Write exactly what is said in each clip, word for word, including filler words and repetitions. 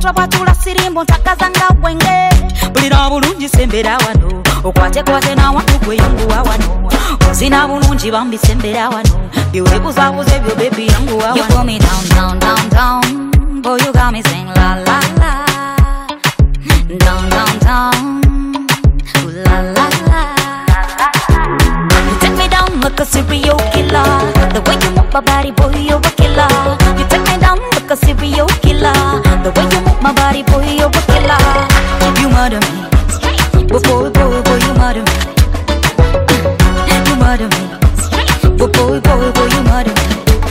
patwa patula sirimbo ntakazanga wenge bulira bulungi sembera wano okwate kwate na watu gwe yangu wano zina bulungi bambi sembera wano biwe buzabuze byo baby yangu wano. You pull me down down down down, boy you got me sing la la la, down down down, ooh la la la. You take me down like a serial killer, the way you move my body, boy you're a killer. You take me down like a serial killer, the way you move my body, boy you're a killer. You murder me, boy boy boy boy you murder me, you murder me, boy boy boy boy you murder me.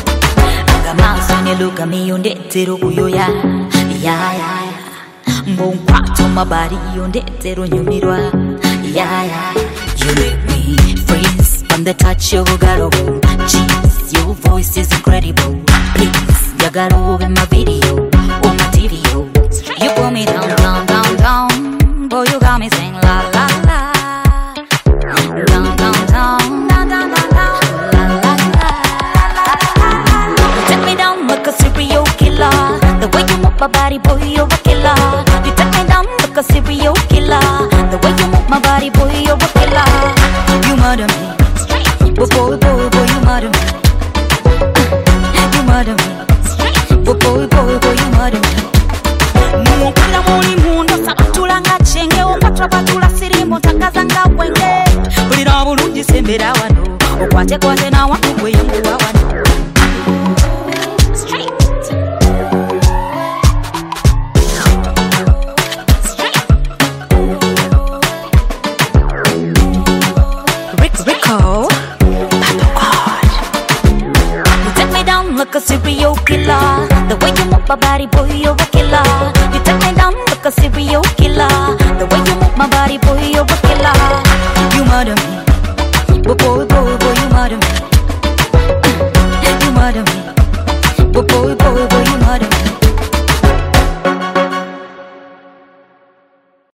Look at me on that zero ya ya ya mbon kwato mabari on that zero nyumirwa ya ya. You make me freeze from the touch of garo. Jeez, your voice is incredible. Please, you got over my video on my T V. You pull me down down down down, boy you got me saying la la la, down down down. The way you move my body, boy, you're a killer. You take me down like a serial killer. The way you move my body, boy, you're a killer. You murder me, boy, boy, boy, boy, you murder me. You murder me, boy, boy, boy, boy, you murder me. Mukula muli mundo sakatulanga chenge opatwa patula sirimbo takazanga wenge bulira bulungi sembera wano okwate kwate na watu gwe yangu wano. Like a serial killer, the way you move my body, boy, you're a killer. You take me down like a serial killer, the way you move my body, boy, you're a